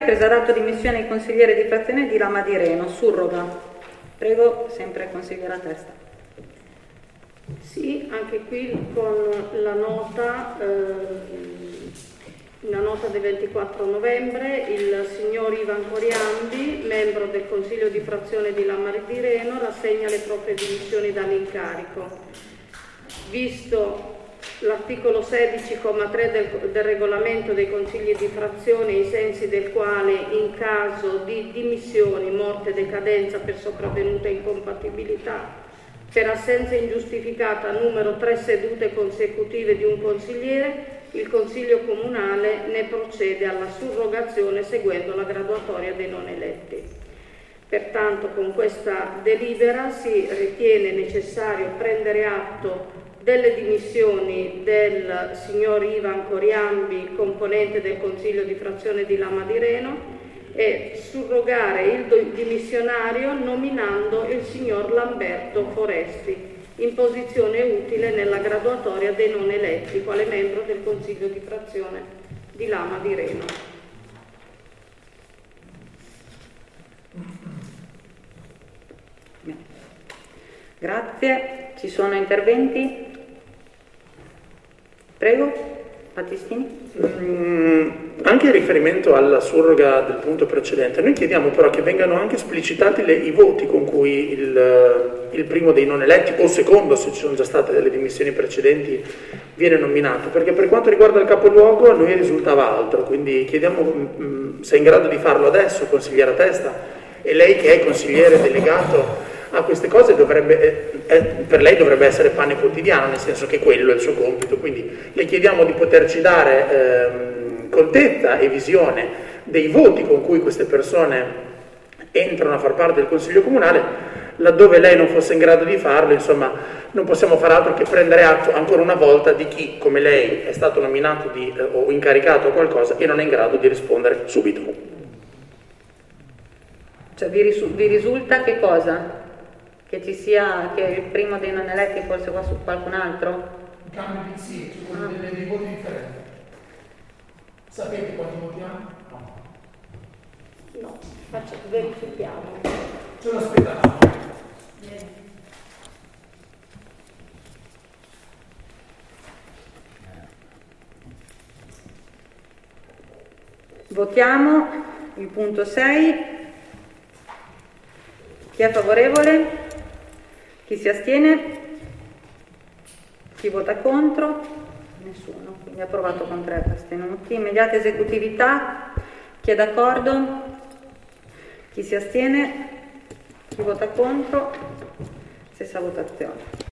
presa d'atto di dimissione ai consiglieri di frazione di Lama di Reno, surroga. Prego, sempre consigliera Testa. Sì, anche qui con la nota, una nota del 24 novembre, il signor Ivan Coriambi, membro del Consiglio di frazione di Lama di Reno, rassegna le proprie dimissioni dall'incarico. Visto l'articolo 16,3 del regolamento dei consigli di frazione, ai sensi del quale in caso di dimissioni, morte, decadenza per sopravvenuta incompatibilità, per assenza ingiustificata numero 3 sedute consecutive di un consigliere, il Consiglio Comunale ne procede alla surrogazione seguendo la graduatoria dei non eletti. Pertanto con questa delibera si ritiene necessario prendere atto delle dimissioni del signor Ivan Coriambi, componente del Consiglio di frazione di Lama di Reno, e surrogare il dimissionario nominando il signor Lamberto Foresti in posizione utile nella graduatoria dei non eletti quale membro del Consiglio di frazione di Lama di Reno. Grazie. Ci sono interventi? Prego. Battistini? Anche in riferimento alla surroga del punto precedente, noi chiediamo però che vengano anche esplicitati i voti con cui il primo dei non eletti o secondo, se ci sono già state delle dimissioni precedenti, viene nominato, perché per quanto riguarda il capoluogo a noi risultava altro, quindi chiediamo se è in grado di farlo adesso, consigliera Testa, e lei che è consigliere delegato a queste cose per lei dovrebbe essere pane quotidiano, nel senso che quello è il suo compito, quindi le chiediamo di poterci dare contezza e visione dei voti con cui queste persone entrano a far parte del Consiglio Comunale. Laddove lei non fosse in grado di farlo, insomma, non possiamo fare altro che prendere atto ancora una volta di chi, come lei, è stato nominato o incaricato a qualcosa e non è in grado di rispondere subito. Cioè vi risulta che cosa? Che ci sia, che il primo dei non eletti forse qua su qualcun altro? Un cambio di sì, su dei voti differenti. Sapete quanti voti hanno? No, verifichiamo. Ce l'aspettavamo. Votiamo il punto 6. Chi è favorevole? Chi si astiene? Chi vota contro? Nessuno, quindi approvato con 3 astenuti. Immediata esecutività. Chi è d'accordo? Chi si astiene? Chi vota contro? Stessa votazione.